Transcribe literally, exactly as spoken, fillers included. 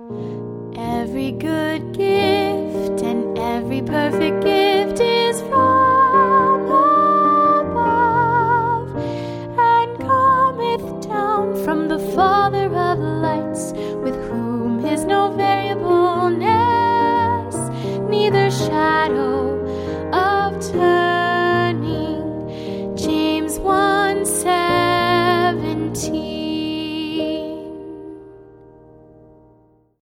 Every good gift and every perfect gift is from above, and cometh down from the Father of lights, with whom is no variableness, neither shadow of turning. James one seventeen.